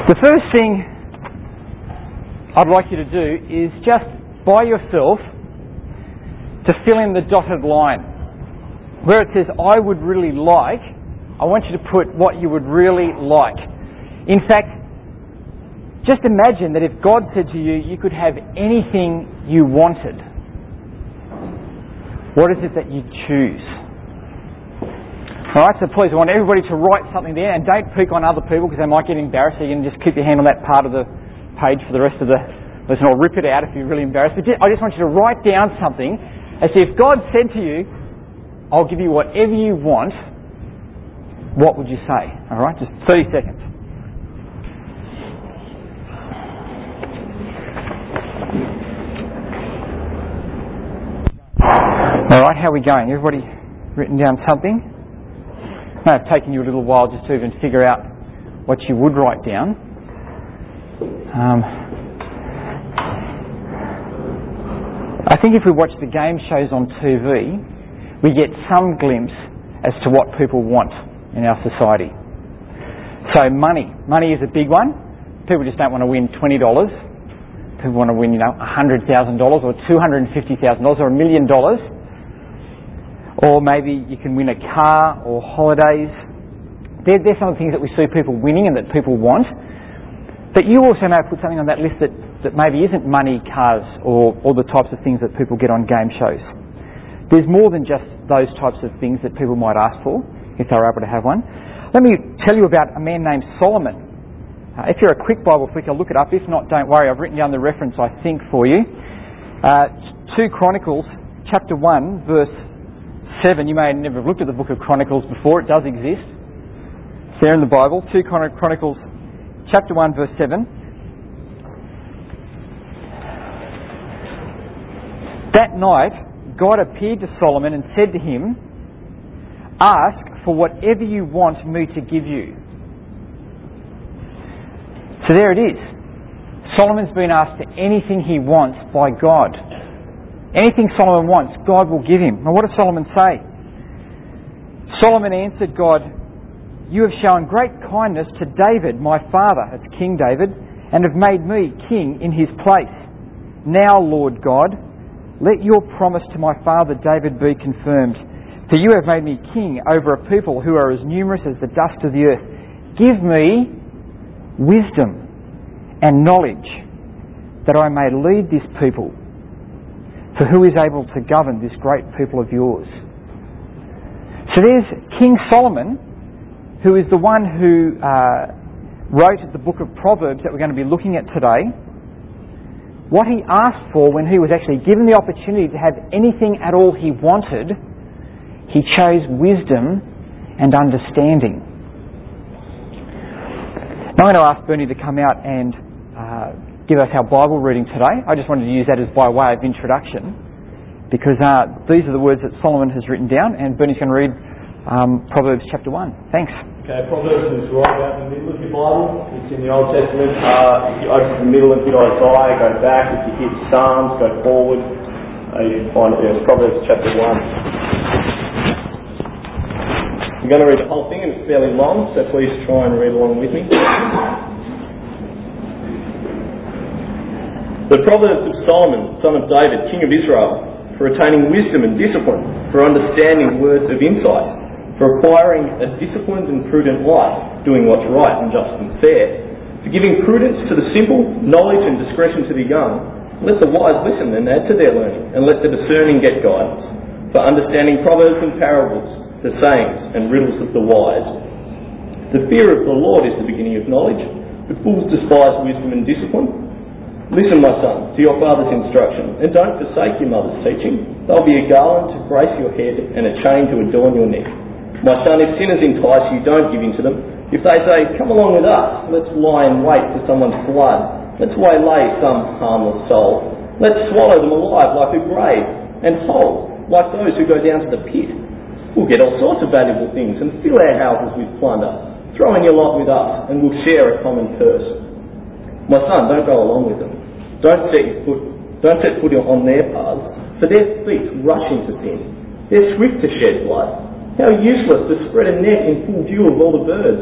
The first thing I'd like you to do is just by yourself to fill in the dotted line. Where it says, I would really like, I want you to put what you would really like. In fact, just imagine that if God said to you, you could have anything you wanted. What is it that you choose? Alright, so please, I want everybody to write something there, and don't pick on other people because they might get embarrassed, so you can just keep your hand on that part of the page for the rest of the lesson, or rip it out if you're really embarrassed. But I just want you to write down something as if God said to you, I'll give you whatever you want, what would you say? Alright, just 30 seconds. Alright, how are we going? Everybody written down something? It may have taken you a little while just to even figure out what you would write down. I think if we watch the game shows on TV, we get some glimpse as to what people want in our society. So money. Money is a big one. People just don't want to win $20. People want to win, $100,000 or $250,000 or $1 million. Or maybe you can win a car or holidays. They're some of the things that we see people winning and that people want. But you also may put something on that list that maybe isn't money, cars, or the types of things that people get on game shows. There's more than just those types of things that people might ask for, if they're able to have one. Let me tell you about a man named Solomon. If you're a quick Bible flicker, look it up. If not, don't worry. I've written down the reference, I think, for you. 2 Chronicles, chapter 1, verse 7. You may never have looked at the book of Chronicles before. It does exist. It's there in the Bible. 2 Chronicles, chapter 1, verse 7. That night, God appeared to Solomon and said to him, ask for whatever you want me to give you. So there it is. Solomon's been asked for anything he wants by God. Anything Solomon wants, God will give him. Now what does Solomon say? Solomon answered God, you have shown great kindness to David, my father, that's King David, and have made me king in his place. Now, Lord God, let your promise to my father David be confirmed. For you have made me king over a people who are as numerous as the dust of the earth. Give me wisdom and knowledge that I may lead this people. For who is able to govern this great people of yours? So there's King Solomon, who is the one who wrote the book of Proverbs that we're going to be looking at today. What he asked for when he was actually given the opportunity to have anything at all he wanted, he chose wisdom and understanding. Now I'm going to ask Bernie to come out and give us our Bible reading today. I just wanted to use that as by way of introduction because these are the words that Solomon has written down, and Bernie's going to read Proverbs chapter 1. Thanks. Okay, Proverbs is right about in the middle of your Bible. It's in the Old Testament. If you open the middle and hit Isaiah, go back. If you hit Psalms, go forward. You find it there. It's Proverbs chapter 1. I'm going to read the whole thing, and it's fairly long, so please try and read along with me. The Proverbs of Solomon, son of David, king of Israel, for attaining wisdom and discipline, for understanding words of insight, for acquiring a disciplined and prudent life, doing what's right and just and fair, for giving prudence to the simple, knowledge and discretion to the young. Let the wise listen and add to their learning, and let the discerning get guidance, for understanding proverbs and parables, the sayings and riddles of the wise. The fear of the Lord is the beginning of knowledge, but fools despise wisdom and discipline. Listen, my son, to your father's instruction, and don't forsake your mother's teaching. They'll be a garland to grace your head and a chain to adorn your neck. My son, if sinners entice you, don't give in to them. If they say, come along with us, let's lie in wait for someone's blood. Let's waylay some harmless soul. Let's swallow them alive like a grave, and whole, like those who go down to the pit. We'll get all sorts of valuable things and fill our houses with plunder. Throw in your lot with us, and we'll share a common purse. My son, don't go along with them. Don't set foot on their paths, for their feet rush into sin. They're swift to shed blood. How useless to spread a net in full view of all the birds.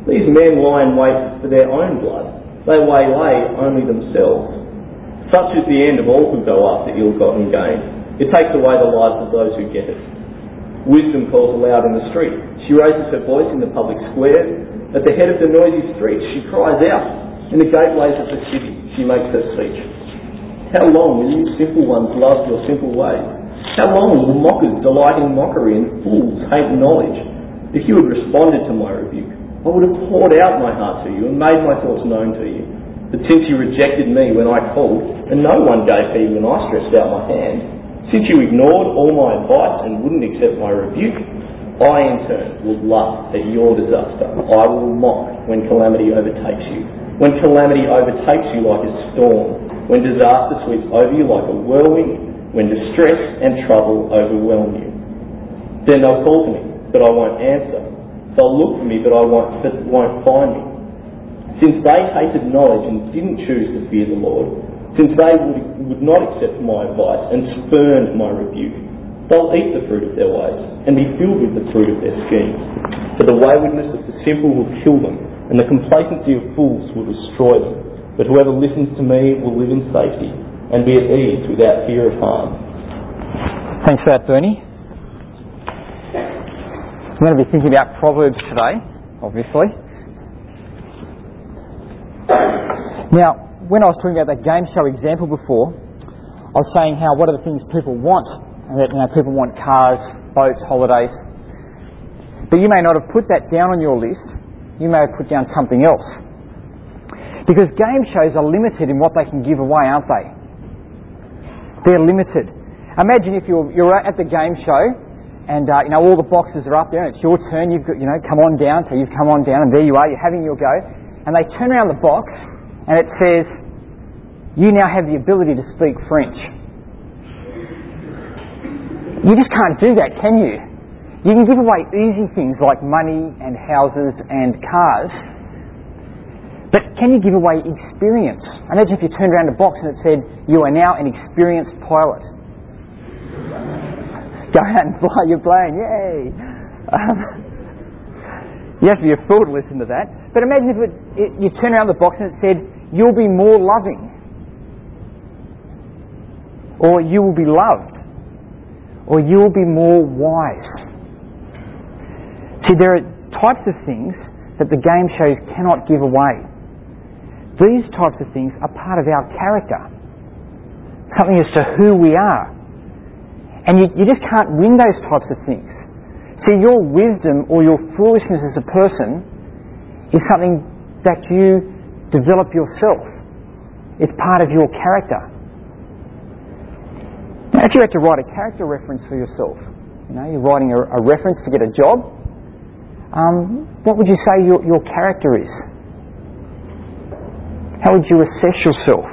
These men lie in wait for their own blood. They waylay only themselves. Such is the end of all who go after ill-gotten gain. It takes away the lives of those who get it. Wisdom calls aloud in the street. She raises her voice in the public square. At the head of the noisy streets she cries out. In the gateways of the city she makes her speech. How long will you simple ones love your simple ways? How long will the mockers delight in mockery and fools hate knowledge? If you had responded to my rebuke, I would have poured out my heart to you and made my thoughts known to you. But since you rejected me when I called, and no one gave heed when I stretched out my hand, since you ignored all my advice and wouldn't accept my rebuke, I in turn will laugh at your disaster. I will mock when calamity overtakes you. When calamity overtakes you like a storm, when disaster sweeps over you like a whirlwind, when distress and trouble overwhelm you. Then they'll call to me, but I won't answer. They'll look for me, but won't find me. Since they hated knowledge and didn't choose to fear the Lord, since they would not accept my advice and spurned my rebuke, they'll eat the fruit of their ways and be filled with the fruit of their schemes. For the waywardness of the simple will kill them, and the complacency of fools will destroy them. But whoever listens to me will live in safety and be at ease without fear of harm. Thanks for that, Bernie. I'm going to be thinking about Proverbs today, obviously. Now, when I was talking about that game show example before, I was saying how what are the things people want, and that people want cars, boats, holidays. But you may not have put that down on your list. You may have put down something else. Because game shows are limited in what they can give away, aren't they? They're limited. Imagine if you're at the game show and all the boxes are up there and it's your turn. You've got come on down. So you've come on down and there you are. You're having your go, and they turn around the box and it says, "You now have the ability to speak French." You just can't do that, can you? You can give away easy things like money and houses and cars. But can you give away experience? Imagine if you turned around a box and it said, "You are now an experienced pilot." Go out and fly your plane, yay! You have to be a fool to listen to that. But imagine if you turn around the box and it said, "You'll be more loving." Or "You will be loved." Or "You will be more wise." See, there are types of things that the game shows cannot give away. These types of things are part of our character, something as to who we are. And you just can't win those types of things. See, your wisdom or your foolishness as a person is something that you develop yourself. It's part of your character. Now, if you had to write a character reference for yourself, you're writing a reference to get a job, what would you say your character is? How would you assess yourself?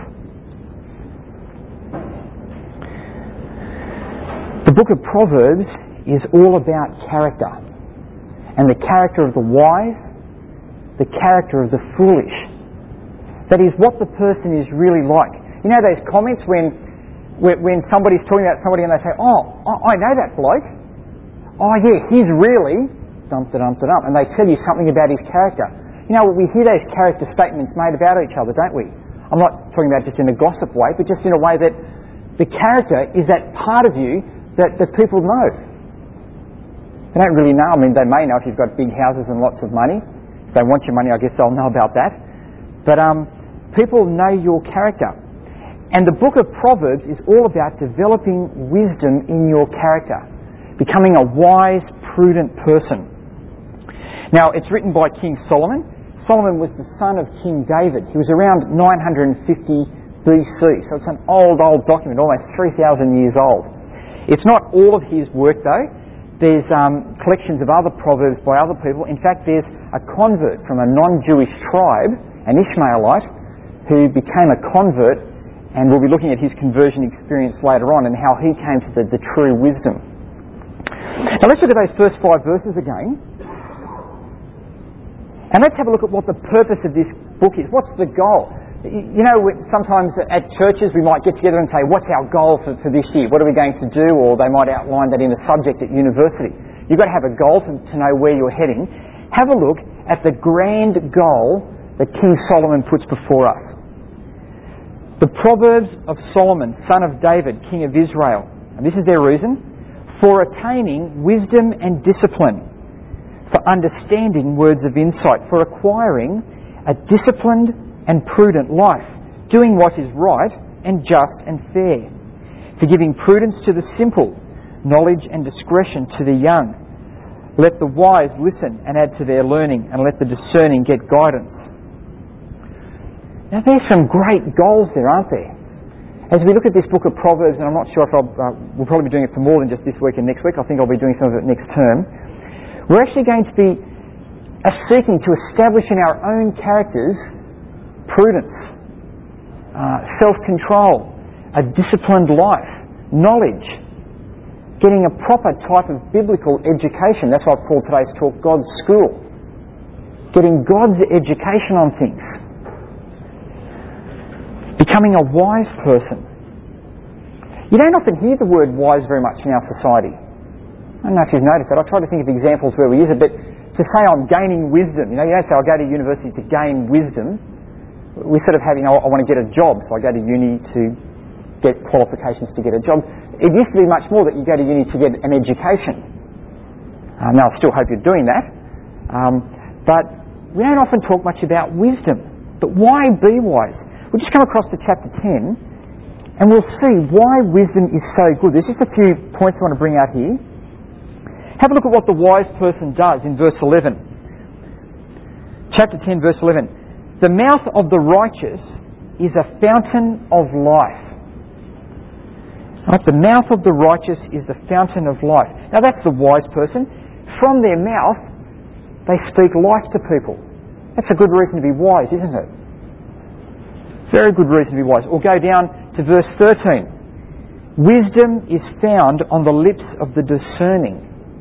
The book of Proverbs is all about character, and the character of the wise, the character of the foolish. That is what the person is really like. You know those comments when somebody's talking about somebody and they say, "Oh, I know that bloke. Oh yeah, he's really dum-da-dum-da-dum," and they tell you something about his character. We hear those character statements made about each other, don't we? I'm not talking about just in a gossip way, but just in a way that the character is that part of you that people know. They don't really know. I mean, they may know if you've got big houses and lots of money. If they want your money, I guess they'll know about that. But people know your character. And the book of Proverbs is all about developing wisdom in your character, becoming a wise, prudent person. Now, it's written by King Solomon. Solomon was the son of King David. He was around 950 BC, so it's an old document, almost 3,000 years old. It's not all of his work, though. There's collections of other proverbs by other people. In fact, there's a convert from a non-Jewish tribe, an Ishmaelite, who became a convert, and we'll be looking at his conversion experience later on and how he came to the true wisdom. Now let's look at those first 5 verses again. And let's have a look at what the purpose of this book is. What's the goal? Sometimes at churches we might get together and say, "What's our goal for this year? What are we going to do?" Or they might outline that in a subject at university. You've got to have a goal to know where you're heading. have a look at the grand goal that King Solomon puts before us. The Proverbs of Solomon, son of David, king of Israel, and this is their reason, for attaining wisdom and discipline, for understanding words of insight, for acquiring a disciplined and prudent life, doing what is right and just and fair, for giving prudence to the simple, knowledge and discretion to the young. Let the wise listen and add to their learning, and let the discerning get guidance. Now there's some great goals there, aren't there? As we look at this book of Proverbs, and I'm not sure if we'll probably be doing it for more than just this week and next week. I think I'll be doing some of it next term. We're actually going to be seeking to establish in our own characters prudence, self-control, a disciplined life, knowledge, getting a proper type of biblical education. That's why I've called today's talk God's School. Getting God's education on things. Becoming a wise person. You don't often hear the word wise very much in our society. I don't know if you've noticed that. I try to think of examples where we use it, but to say I'm gaining wisdom, you don't say I go to university to gain wisdom. We sort of have, I want to get a job, so I go to uni to get qualifications to get a job. It used to be much more that you go to uni to get an education. Now I still hope you're doing that. But we don't often talk much about wisdom. But why be wise? We'll just come across to chapter 10 and we'll see why wisdom is so good. There's just a few points I want to bring out here. Have a look at what the wise person does in verse 11. Chapter 10 verse 11. The mouth of the righteous is a fountain of life. Right? The mouth of the righteous is the fountain of life. Now that's the wise person. From their mouth, they speak life to people. That's a good reason to be wise, isn't it? Very good reason to be wise. Or go down to verse 13. Wisdom is found on the lips of the discerning.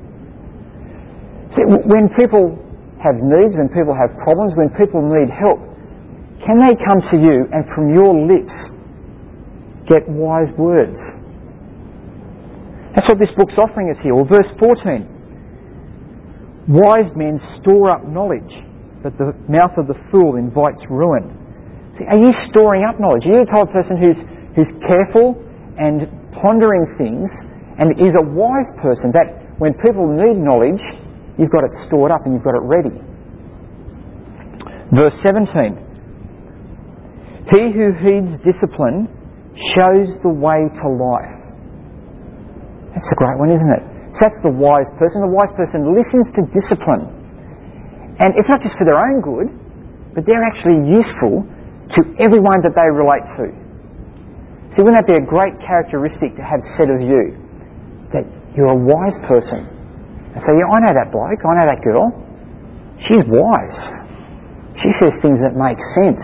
See, when people have needs, when people have problems, when people need help, can they come to you and from your lips get wise words? That's what this book's offering us here. Well, verse 14. Wise men store up knowledge, but the mouth of the fool invites ruin. See, are you storing up knowledge? Are you the type of person who's careful and pondering things and is a wise person that when people need knowledge, you've got it stored up and you've got it ready? Verse 17. He who heeds discipline shows the way to life. That's a great one, isn't it? So that's the wise person. The wise person listens to discipline. And it's not just for their own good, but they're actually useful to everyone that they relate to. See, wouldn't that be a great characteristic to have said of you? That you're a wise person. And say, yeah, I know that bloke, I know that girl. She's wise. She says things that make sense.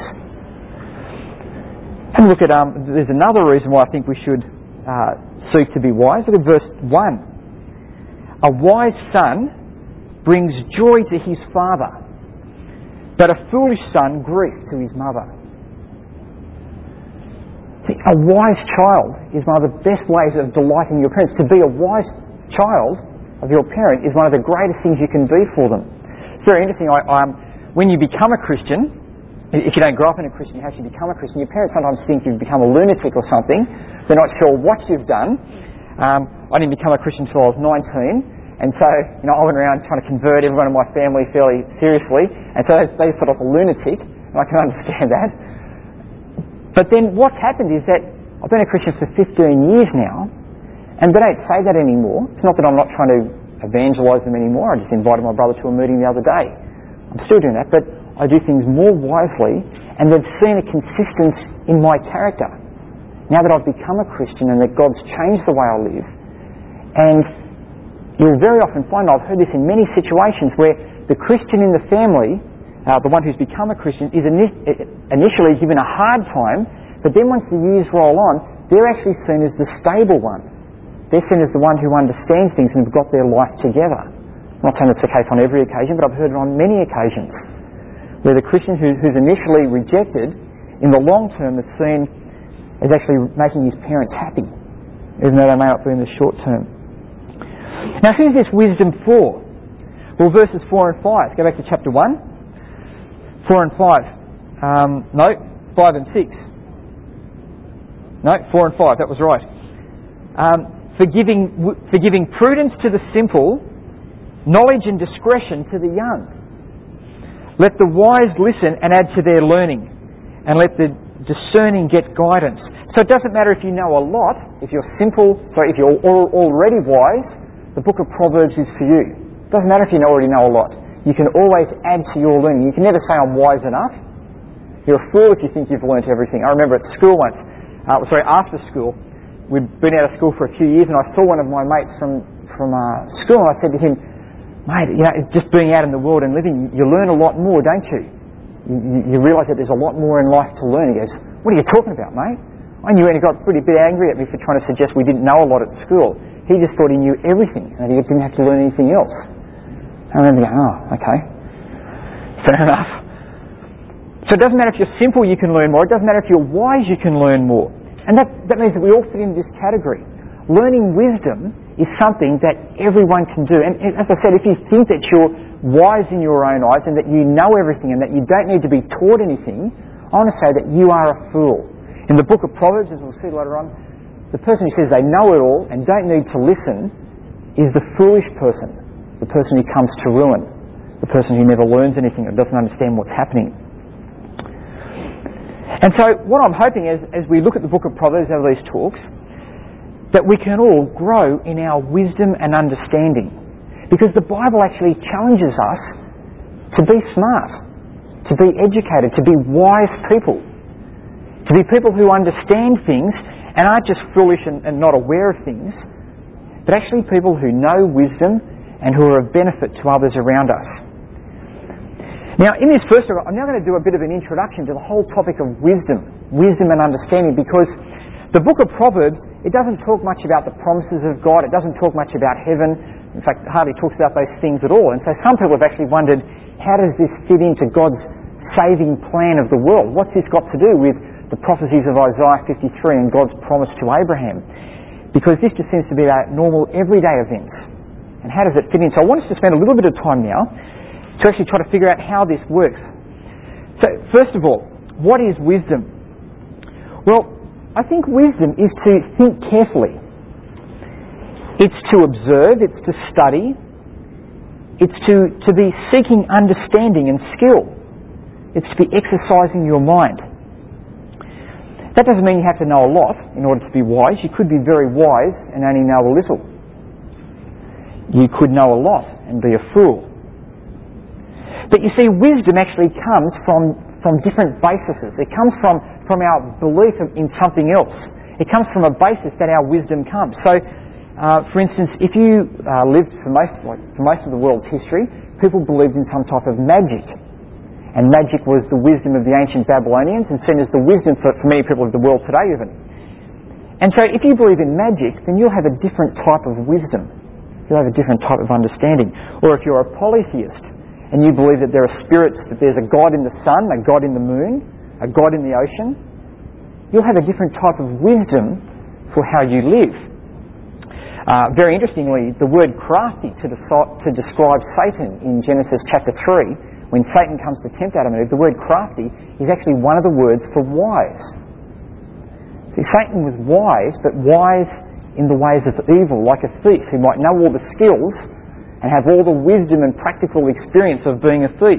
And look at, there's another reason why I think we should seek to be wise. Look at verse 1. A wise son brings joy to his father, but a foolish son grief to his mother. See, a wise child is one of the best ways of delighting your parents. To be a wise child of your parent is one of the greatest things you can be for them. It's very interesting. When you become a Christian, if you don't grow up in a Christian, you actually become a Christian, your parents sometimes think you've become a lunatic or something. They're not sure what you've done. I didn't become a Christian until I was 19, and so I went around trying to convert everyone in my family fairly seriously, and so they thought I was a lunatic, and I can understand that. But then what's happened is that I've been a Christian for 15 years now, and they don't say that anymore. It's not that I'm not trying to evangelise them anymore. I just invited my brother to a meeting the other day. I'm still doing that, but I do things more wisely, and they've seen a consistency in my character. Now that I've become a Christian and that God's changed the way I live. And you'll very often find, I've heard this in many situations, where the Christian in the family, the one who's become a Christian, is initially given a hard time, but then once the years roll on, they're actually seen as the stable one. They're seen as the one who understands things and have got their life together. I'm not saying it's the case on every occasion, but I've heard it on many occasions, where the Christian who's initially rejected, in the long term is seen as actually making his parents happy, even though they may not be in the short term. Now, who's this wisdom for? Well, verses 4 and 5. Go back to chapter 1. 4 and 5. No, 5 and 6. No, 4 and 5. That was right. For giving prudence to the simple, knowledge and discretion to the young. Let the wise listen and add to their learning, and let the discerning get guidance. So it doesn't matter if you know a lot, if you're already wise, the book of Proverbs is for you. It doesn't matter if you already know a lot. You can always add to your learning. You can never say I'm wise enough. You're a fool if you think you've learnt everything. I remember at school once, after school, we'd been out of school for a few years, and I saw one of my mates from school, and I said to him, mate, just being out in the world and living, you learn a lot more, don't you? You realise that there's a lot more in life to learn. He goes, what are you talking about, mate? I knew, and he got pretty bit angry at me for trying to suggest we didn't know a lot at school. He just thought he knew everything, and he didn't have to learn anything else. I remember going, oh, okay, fair enough. So it doesn't matter if you're simple, you can learn more. It doesn't matter if you're wise, you can learn more. And that means that we all fit into this category. Learning wisdom is something that everyone can do. And as I said, if you think that you're wise in your own eyes and that you know everything and that you don't need to be taught anything, I want to say that you are a fool. In the book of Proverbs, as we'll see later on, the person who says they know it all and don't need to listen is the foolish person, the person who comes to ruin, the person who never learns anything or doesn't understand what's happening. And so what I'm hoping is, as we look at the book of Proverbs over these talks, that we can all grow in our wisdom and understanding. Because the Bible actually challenges us to be smart, to be educated, to be wise people, to be people who understand things and aren't just foolish and not aware of things, but actually people who know wisdom and who are of benefit to others around us. Now, in this first, I'm now going to do a bit of an introduction to the whole topic of wisdom and understanding, because the book of Proverbs, it doesn't talk much about the promises of God. It doesn't talk much about heaven. In fact, it hardly talks about those things at all. And so some people have actually wondered, how does this fit into God's saving plan of the world? What's this got to do with the prophecies of Isaiah 53 and God's promise to Abraham? Because this just seems to be about normal, everyday events. And how does it fit in? So I want us to spend a little bit of time now to actually try to figure out how this works. So, first of all, what is wisdom? Well, I think wisdom is to think carefully. It's to observe, it's to study, it's to be seeking understanding and skill. It's to be exercising your mind. That doesn't mean you have to know a lot in order to be wise. You could be very wise and only know a little. You could know a lot and be a fool. But you see, wisdom actually comes from different bases. It comes from our belief in something else. It comes from a basis that our wisdom comes. So, for instance, if you lived for most of the world's history, people believed in some type of magic. And magic was the wisdom of the ancient Babylonians and seen as the wisdom for many people of the world today even. And so if you believe in magic, then you'll have a different type of wisdom. You'll have a different type of understanding. Or if you're a polytheist, and you believe that there are spirits, that there's a God in the sun, a God in the moon, a God in the ocean, you'll have a different type of wisdom for how you live. Very interestingly, the word crafty to describe Satan in Genesis chapter 3, when Satan comes to tempt Adam and Eve, the word crafty is actually one of the words for wise. See, Satan was wise, but wise in the ways of evil, like a thief who might know all the skills and have all the wisdom and practical experience of being a thief.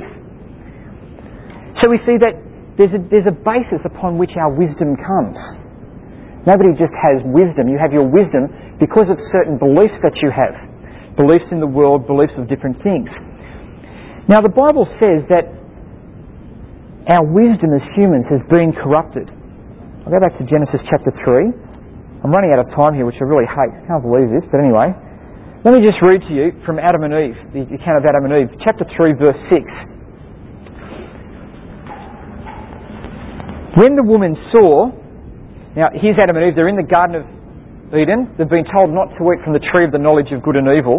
So we see that there's a basis upon which our wisdom comes. Nobody just has wisdom. You have your wisdom because of certain beliefs that you have. Beliefs in the world, beliefs of different things. Now the Bible says that our wisdom as humans has been corrupted. I'll go back to Genesis chapter 3. I'm running out of time here, which I really hate. I can't believe this, but anyway. Let me just read to you from Adam and Eve, the account of Adam and Eve, chapter 3, verse 6. When the woman saw... Now, here's Adam and Eve. They're in the Garden of Eden. They've been told not to eat from the tree of the knowledge of good and evil.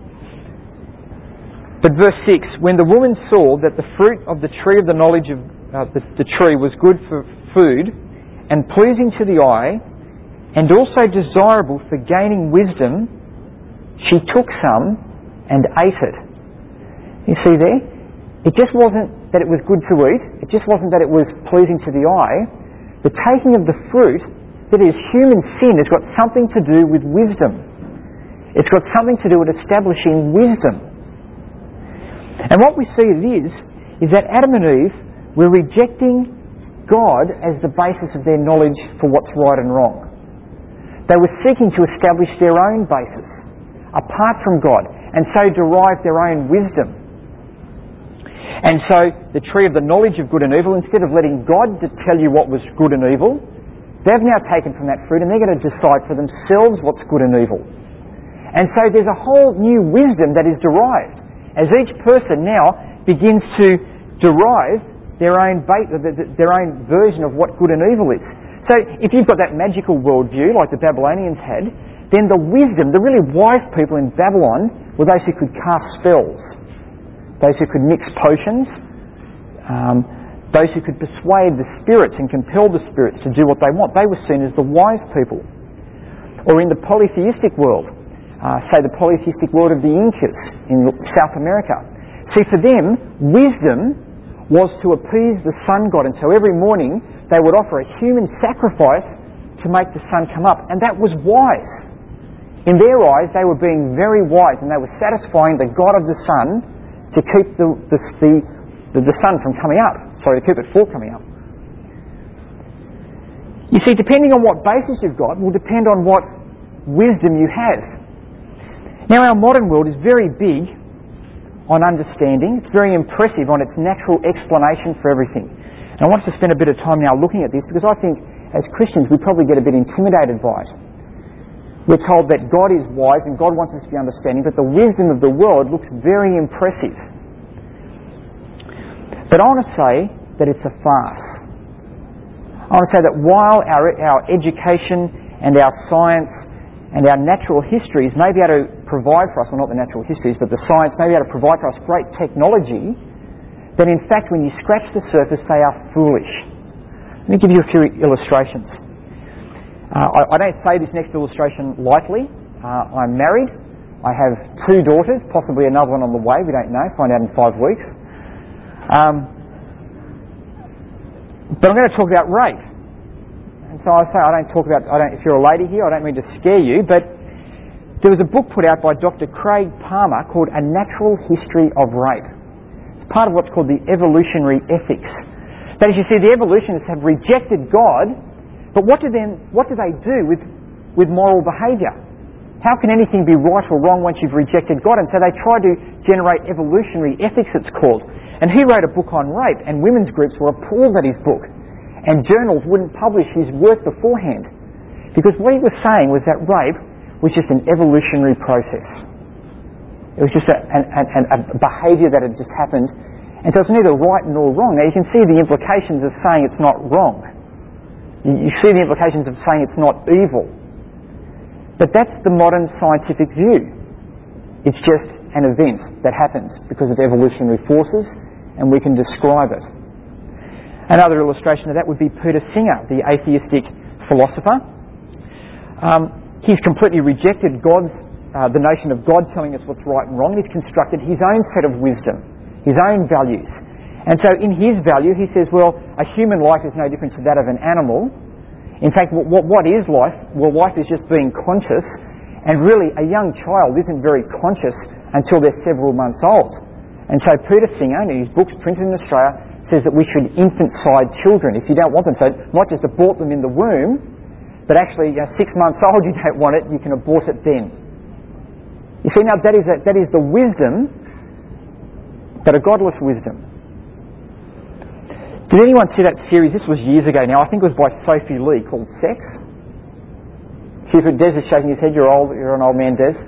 But verse 6, when the woman saw that the fruit of the tree of the knowledge of the tree was good for food and pleasing to the eye and also desirable for gaining wisdom, she took some and ate it. You see there? It just wasn't that it was good to eat. It just wasn't that it was pleasing to the eye. The taking of the fruit, that is human sin, has got something to do with wisdom. It's got something to do with establishing wisdom. And what we see it is that Adam and Eve were rejecting God as the basis of their knowledge for what's right and wrong. They were seeking to establish their own basis, apart from God, and so derive their own wisdom. And so the tree of the knowledge of good and evil, instead of letting God tell you what was good and evil, they've now taken from that fruit and they're going to decide for themselves what's good and evil. And so there's a whole new wisdom that is derived as each person now begins to derive their own version of what good and evil is. So if you've got that magical worldview like the Babylonians had, then the wisdom, the really wise people in Babylon were those who could cast spells, those who could mix potions, those who could persuade the spirits and compel the spirits to do what they want. They were seen as the wise people. Or in the polytheistic world, say the polytheistic world of the Incas in South America. See, for them, wisdom was to appease the sun god, and so every morning they would offer a human sacrifice to make the sun come up, and that was wise. In their eyes, they were being very wise, and they were satisfying the god of the sun to keep the sun from coming up. Sorry, to keep it from coming up. You see, depending on what basis you've got will depend on what wisdom you have. Now, our modern world is very big on understanding. It's very impressive on its natural explanation for everything. And I want us to spend a bit of time now looking at this, because I think as Christians we probably get a bit intimidated by it. We're told that God is wise and God wants us to be understanding, but the wisdom of the world looks very impressive. But I want to say that it's a farce. I want to say that while our education and our science and our natural histories may be able to provide for us, well, not the natural histories, but the science may be able to provide for us great technology, then in fact when you scratch the surface they are foolish. Let me give you a few illustrations. I don't say this next illustration lightly. I'm married. I have 2 daughters, possibly another one on the way, we don't know, find out in 5 weeks. But I'm going to talk about rape. And so I say, if you're a lady here, I don't mean to scare you, but there was a book put out by Dr. Craig Palmer called A Natural History of Rape. It's part of what's called the evolutionary ethics. That is, you see, the evolutionists have rejected God, but what do they do with moral behaviour? How can anything be right or wrong once you've rejected God? And so they try to generate evolutionary ethics, it's called. And he wrote a book on rape, and women's groups were appalled at his book. And journals wouldn't publish his work beforehand. Because what he was saying was that rape was just an evolutionary process. It was just a behaviour that had just happened. And so it's neither right nor wrong. Now you can see the implications of saying it's not wrong. You see the implications of saying it's not evil. But that's the modern scientific view. It's just an event that happens because of evolutionary forces, and we can describe it. Another illustration of that would be Peter Singer, the atheistic philosopher. He's completely rejected the notion of God telling us what's right and wrong. He's constructed his own set of wisdom, his own values. And so in his value he says, well, a human life is no different to that of an animal. In fact, what is life? Well, life is just being conscious, and really a young child isn't very conscious until they're several months old. And so Peter Singer, in his books printed in Australia, says that we should infant-side children if you don't want them. So not just abort them in the womb, but actually 6 months old you don't want it, you can abort it then. You see, now that is the wisdom, but a godless wisdom. Did anyone see that series? This was years ago now. I think it was by Sophie Lee, called Sex. Des is shaking his head. You're an old man, Des.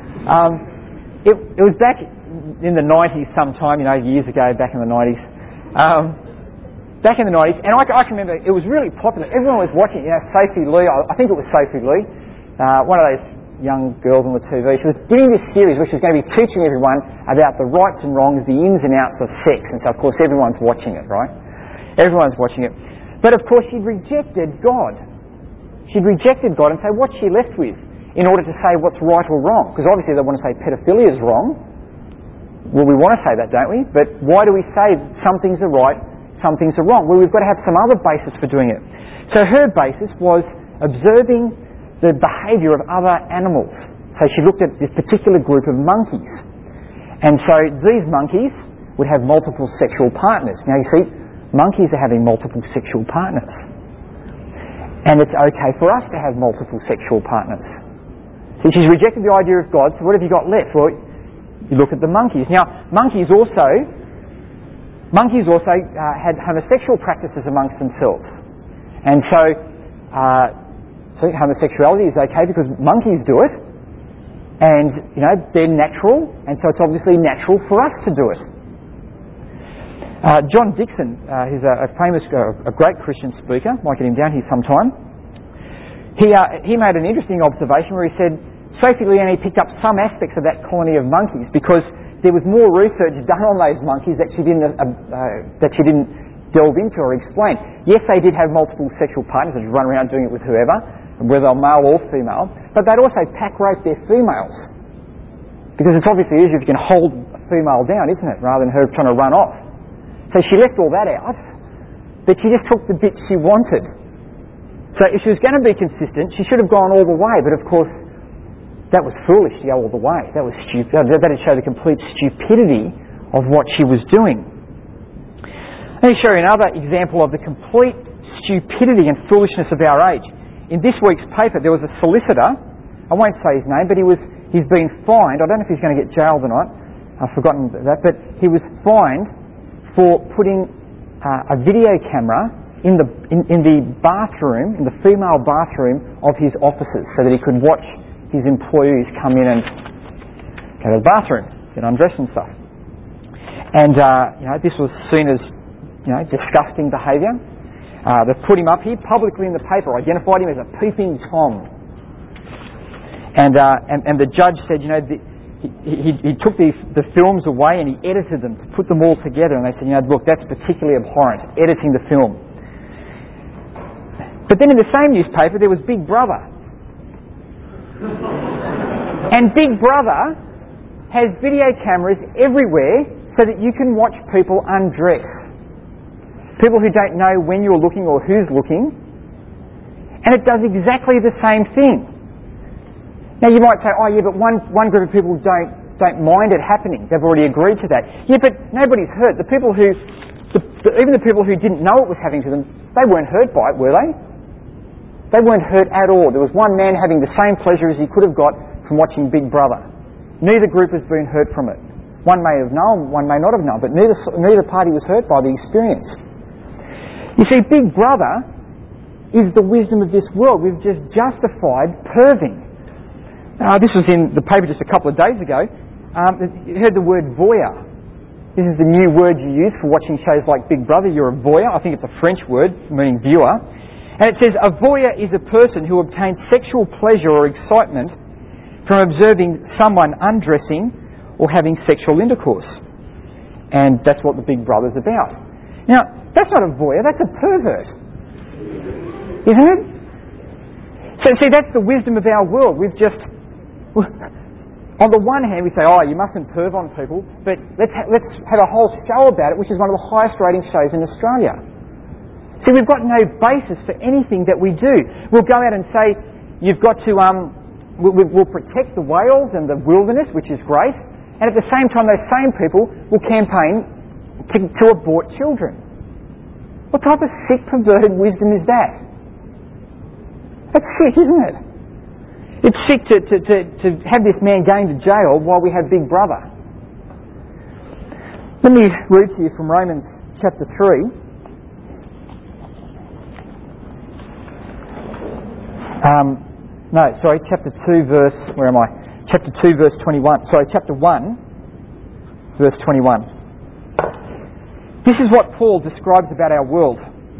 It was back in the 90s sometime, years ago, back in the 90s. Back in the 90s, and I can remember it was really popular. Everyone was watching it. Sophie Lee, I think it was Sophie Lee, one of those young girls on the TV. She was doing this series where she was going to be teaching everyone about the rights and wrongs, the ins and outs of sex. And so, of course, everyone's watching it, right? Everyone's watching it. But, of course, she'd rejected God. She'd rejected God, and so what's she left with in order to say what's right or wrong? Because obviously they want to say pedophilia is wrong. Well, we want to say that, don't we? But why do we say some things are right, some things are wrong? Well, we've got to have some other basis for doing it. So her basis was observing the behaviour of other animals. So she looked at this particular group of monkeys. And so these monkeys would have multiple sexual partners. Now you see, monkeys are having multiple sexual partners. And it's okay for us to have multiple sexual partners. So she's rejected the idea of God, so what have you got left? Well, you look at the monkeys. Now, monkeys also had homosexual practices amongst themselves. And so homosexuality is okay because monkeys do it. And, they're natural, and so it's obviously natural for us to do it. John Dixon, who's a famous, a great Christian speaker, might get him down here sometime, he made an interesting observation where he said Sophie Leone picked up some aspects of that colony of monkeys because there was more research done on those monkeys that she didn't delve into or explain. Yes, they did have multiple sexual partners, they just run around doing it with whoever, whether they're male or female, but they'd also pack rape their females. Because it's obviously easier if you can hold a female down, isn't it, rather than her trying to run off. So she left all that out, but she just took the bits she wanted. So if she was going to be consistent, she should have gone all the way, but of course, that was foolish to go all the way. That was stupid. That'd show the complete stupidity of what she was doing. Let me show you another example of the complete stupidity and foolishness of our age. In this week's paper, there was a solicitor. I won't say his name, but he's been fined. I don't know if he's going to get jailed or not. I've forgotten that, but he was fined for putting a video camera in the bathroom, in the female bathroom of his offices, so that he could watch his employees come in and go to the bathroom, get undressed and stuff. And this was seen as disgusting behaviour. They've put him up here publicly in the paper, identified him as a peeping Tom. And the judge said, he took the films away and he edited them to put them all together. And they said, look, that's particularly abhorrent, editing the film. But then in the same newspaper, there was Big Brother. And Big Brother has video cameras everywhere so that you can watch people undress. People who don't know when you're looking or who's looking. And it does exactly the same thing. Now you might say, but one group of people don't mind it happening. They've already agreed to that. Yeah, but nobody's hurt. The people even the people who didn't know it was happening to them, they weren't hurt by it, were they? They weren't hurt at all. There was one man having the same pleasure as he could have got from watching Big Brother. Neither group has been hurt from it. One may have known, one may not have known, but neither party was hurt by the experience. You see, Big Brother is the wisdom of this world. We've just justified perving. This was in the paper just a couple of days ago. You heard the word voyeur. This is the new word you use for watching shows like Big Brother. You're a voyeur. I think it's a French word meaning viewer. And it says, a voyeur is a person who obtains sexual pleasure or excitement from observing someone undressing or having sexual intercourse. And that's what the Big Brother's about. Now, that's not a voyeur, that's a pervert. Isn't it? So, see, that's the wisdom of our world. We've just... On the one hand, we say, you mustn't perv on people, but let's have a whole show about it, which is one of the highest rating shows in Australia. See, we've got no basis for anything that we do. We'll go out and say, you've got to, we'll protect the whales and the wilderness, which is great, and at the same time, those same people will campaign to abort children. What type of sick, perverted wisdom is that? That's sick, isn't it? It's sick to have this man going to jail while we have Big Brother. Let me read to you from Romans chapter 3. Chapter 2 verse... Where am I? Chapter 2 verse 21. Chapter 1 verse 21. This is what Paul describes about our world.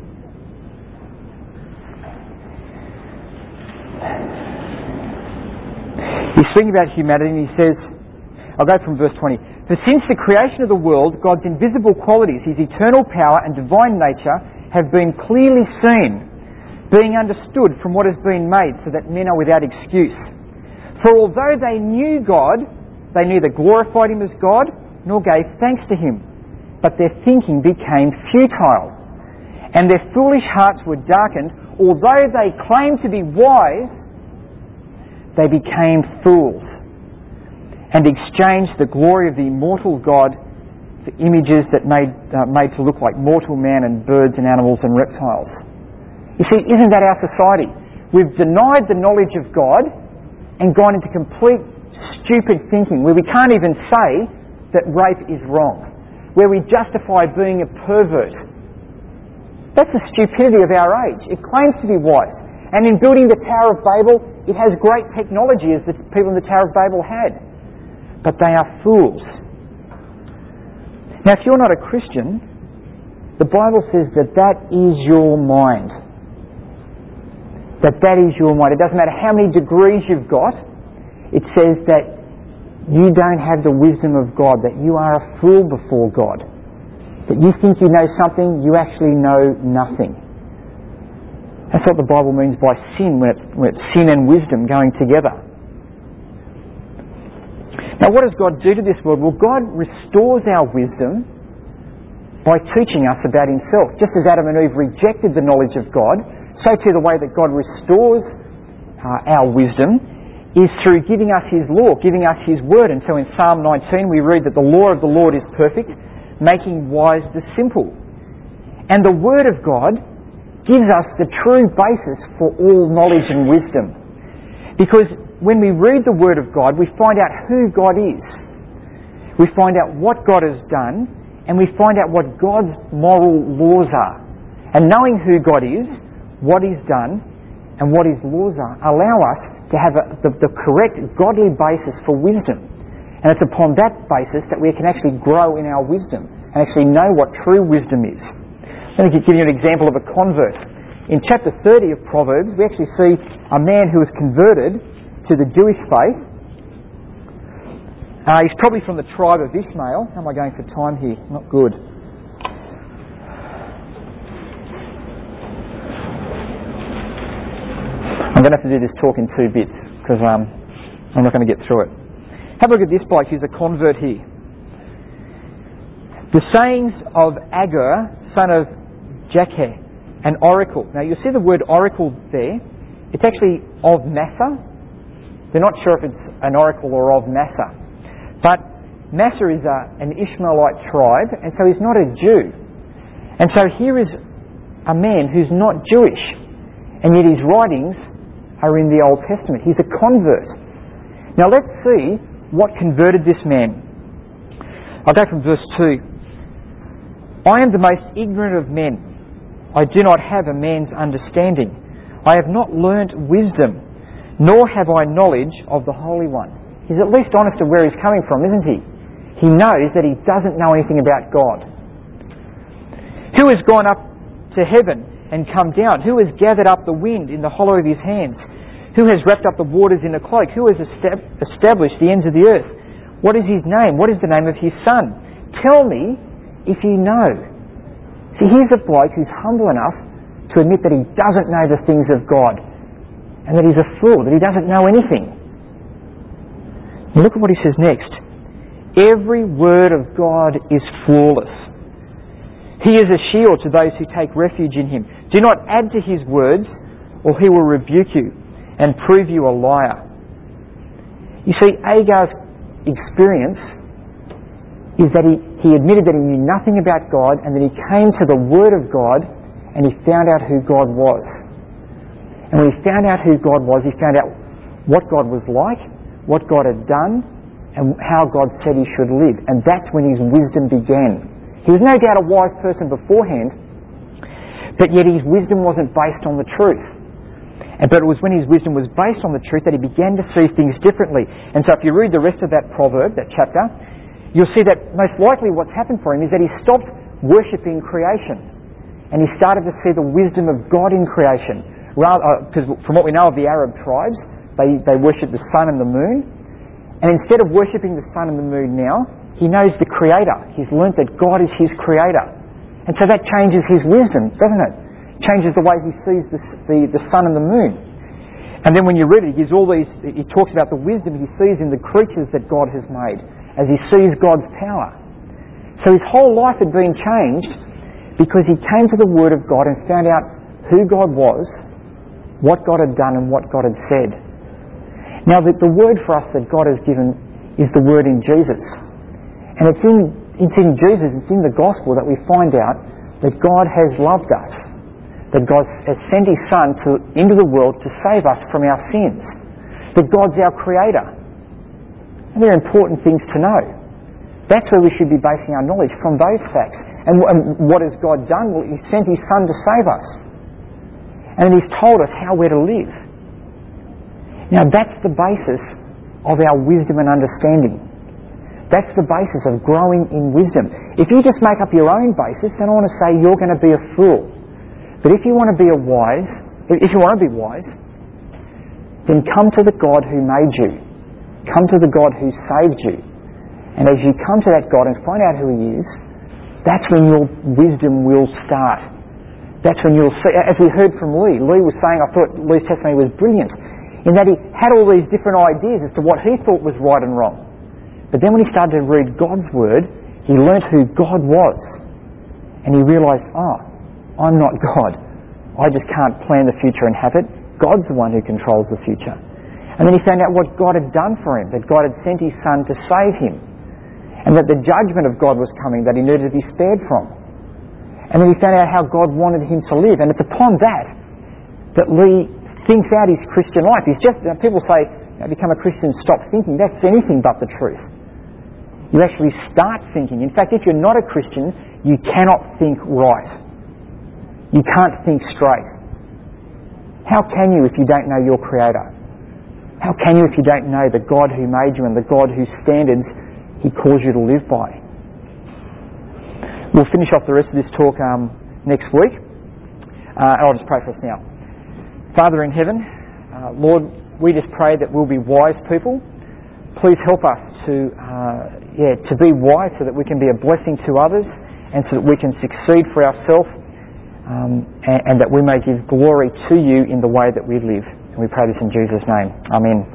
He's speaking about humanity and he says, I'll go from verse 20. For since the creation of the world, God's invisible qualities, his eternal power and divine nature have been clearly seen, being understood from what has been made, so that men are without excuse. For although they knew God, they neither glorified him as God nor gave thanks to him. But their thinking became futile, and their foolish hearts were darkened. Although they claimed to be wise, they became fools, and exchanged the glory of the immortal God for images that made to look like mortal man and birds and animals and reptiles. You see, isn't that our society? We've denied the knowledge of God and gone into complete stupid thinking where we can't even say that rape is wrong, where we justify being a pervert. That's the stupidity of our age. It claims to be wise. And in building the Tower of Babel, it has great technology as the people in the Tower of Babel had. But they are fools. Now, if you're not a Christian, the Bible says that is your mind. That is your mind. It doesn't matter how many degrees you've got. It says that you don't have the wisdom of God, that you are a fool before God. That you think you know something, you actually know nothing. That's what the Bible means by sin, when it's sin and wisdom going together. Now, what does God do to this world? Well, God restores our wisdom by teaching us about himself. Just as Adam and Eve rejected the knowledge of God, so too the way that God restores our wisdom is through giving us his law, giving us his word. And so in Psalm 19 we read that the law of the Lord is perfect, making wise the simple. And the word of God gives us the true basis for all knowledge and wisdom. Because when we read the word of God, we find out who God is. We find out what God has done, and we find out what God's moral laws are. And knowing who God is, what he's done, and what his laws are, allow us to have the correct godly basis for wisdom. And it's upon that basis that we can actually grow in our wisdom and actually know what true wisdom is. Let me give you an example of a convert. In chapter 30 of Proverbs, we actually see a man who was converted to the Jewish faith. He's probably from the tribe of Ishmael. How am I going for time here? Not good. I'm going to have to do this talk in 2 bits because I'm not going to get through it. Have a look at this bloke who's a convert here. The sayings of Agur, son of Jakeh, an oracle. Now you'll see the word oracle there. It's actually of Massa. They're not sure if it's an oracle or of Massa. But Massa is an Ishmaelite tribe, and so he's not a Jew. And so here is a man who's not Jewish, and yet his writings are in the Old Testament. He's a convert. Now let's see what converted this man. I'll go from verse 2. I am the most ignorant of men. I do not have a man's understanding. I have not learnt wisdom, nor have I knowledge of the Holy One. He's at least honest of where he's coming from, isn't he? He knows that he doesn't know anything about God. Who has gone up to heaven and come down? Who has gathered up the wind in the hollow of his hands? Who has wrapped up the waters in a cloak? Who has established the ends of the earth? What is his name? What is the name of his son? Tell me if you know. See, here's a bloke who's humble enough to admit that he doesn't know the things of God and that he's a fool, that he doesn't know anything. Now look at what he says next. Every word of God is flawless. He is a shield to those who take refuge in him. Do not add to his words, or he will rebuke you and prove you a liar. You see, Agur's experience is that he admitted that he knew nothing about God, and that he came to the Word of God and he found out who God was. And when he found out who God was, he found out what God was like, what God had done, and how God said he should live. And that's when his wisdom began. He was no doubt a wise person beforehand, but yet his wisdom wasn't based on the truth. But it was when his wisdom was based on the truth that he began to see things differently. And so if you read the rest of that proverb, that chapter, you'll see that most likely what's happened for him is that he stopped worshipping creation and he started to see the wisdom of God in creation. Because from what we know of the Arab tribes, they worship the sun and the moon. And instead of worshipping the sun and the moon now, he knows the Creator. He's learnt that God is his Creator. And so that changes his wisdom, doesn't it? Changes the way he sees the sun and the moon. And then when you read it, he talks about the wisdom he sees in the creatures that God has made. as he sees God's power. So his whole life had been changed because he came to the Word of God and found out who God was, what God had done and what God had said. Now the word for us that God has given is the word in Jesus. And it's in Jesus, it's in the gospel that we find out that God has loved us, that God has sent his Son into the world to save us from our sins, that God's our creator. And they're important things to know. That's where we should be basing our knowledge, from those facts. And what has God done? Well, he sent his Son to save us. And then he's told us how we're to live. Now that's the basis of our wisdom and understanding. That's the basis of growing in wisdom. If you just make up your own basis, then I want to say you're going to be a fool. But if you want to be wise, then come to the God who made you. Come to the God who saved you. And as you come to that God and find out who he is, that's when your wisdom will start. That's when you'll see, as we heard from Lee was saying, I thought Lee's testimony was brilliant, in that he had all these different ideas as to what he thought was right and wrong. But then when he started to read God's Word, he learnt who God was. And he realised, I'm not God. I just can't plan the future and have it. God's the one who controls the future. And then he found out what God had done for him, that God had sent his Son to save him, and that the judgment of God was coming that he needed to be spared from. And then he found out how God wanted him to live. And it's upon that Lee thinks out his Christian life. People say, become a Christian, stop thinking. That's anything but the truth. You actually start thinking. In fact, if you're not a Christian, you cannot think right. You can't think straight. How can you if you don't know your Creator? How can you if you don't know the God who made you and the God whose standards he calls you to live by? We'll finish off the rest of this talk next week. I'll just pray for us now. Father in heaven, Lord, we just pray that we'll be wise people. Please help us to be wise so that we can be a blessing to others and so that we can succeed for ourselves and that we may give glory to you in the way that we live. And we pray this in Jesus' name. Amen.